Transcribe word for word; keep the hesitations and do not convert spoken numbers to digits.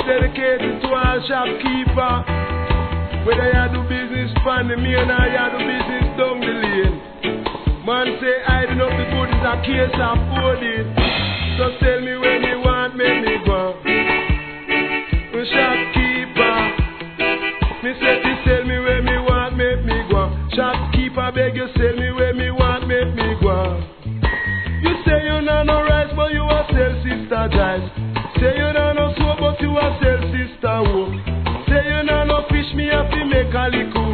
dedicated to all shopkeeper. Whether you do business pan the main or you do business down the lane. Man say hiding up the good is a case of folding. So tell me when you want, make me go. Shopkeeper, me say this, tell me when me want, make me go. Shopkeeper, beg you, tell me when me want, make me go. You say you know no rice, but you a sell sister rice. Say you know no soap, but you a sell sister wool. Say you know no fish, me have to make a little